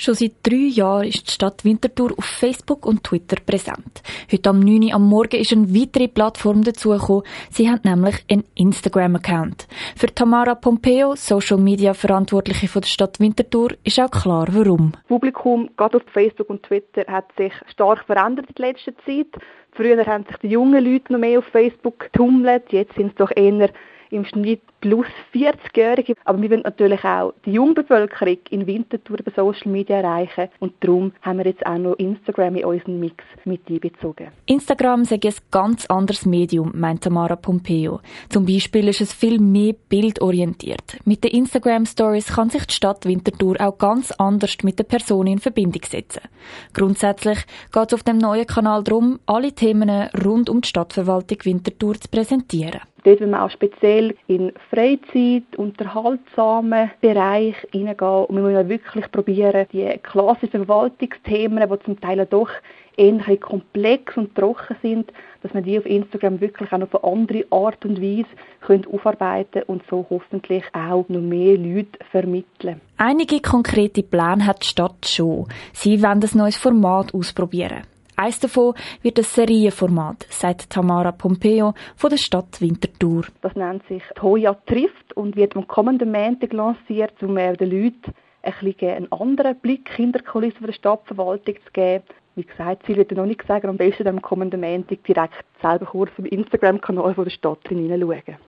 Schon seit 3 Jahren ist die Stadt Winterthur auf Facebook und Twitter präsent. Heute am 9 Uhr am Morgen ist eine weitere Plattform dazugekommen. Sie haben nämlich einen Instagram-Account. Für Tamara Pompeo, Social-Media-Verantwortliche von der Stadt Winterthur, ist auch klar, warum. Das Publikum, gerade auf Facebook und Twitter, hat sich stark verändert in letzter Zeit. Früher haben sich die jungen Leute noch mehr auf Facebook getummelt. Jetzt sind es doch eher im Schnitt plus 40-Jährige. Aber wir wollen natürlich auch die junge Bevölkerung in Winterthur über Social Media erreichen. Und darum haben wir jetzt auch noch Instagram in unseren Mix mit einbezogen. Instagram sei ein ganz anderes Medium, meint Tamara Pompeo. Zum Beispiel ist es viel mehr bildorientiert. Mit den Instagram-Stories kann sich die Stadt Winterthur auch ganz anders mit der Person in Verbindung setzen. Grundsätzlich geht es auf dem neuen Kanal darum, alle Themen rund um die Stadtverwaltung Winterthur zu präsentieren. Dort will man auch speziell in Freizeit, unterhaltsamen Bereich hineingehen. Und wir wollen wirklich probieren, die klassischen Verwaltungsthemen, die zum Teil doch eher komplex und trocken sind, dass wir die auf Instagram wirklich auch noch auf eine andere Art und Weise aufarbeiten und so hoffentlich auch noch mehr Leute vermitteln. Einige konkrete Pläne hat die Stadt schon. Sie wollen ein neues Format ausprobieren. Eines davon wird ein Serienformat, sagt Tamara Pompeo von der Stadt Winterthur. Das nennt sich «Hoja trifft» und wird am kommenden Montag lanciert, um den Leuten einen anderen Blick hinter die Kulissen der Stadtverwaltung zu geben. Wie gesagt, sie wird noch nicht sagen, am besten am kommenden Montag direkt selber kurz im Instagram-Kanal der Stadt hineinschauen.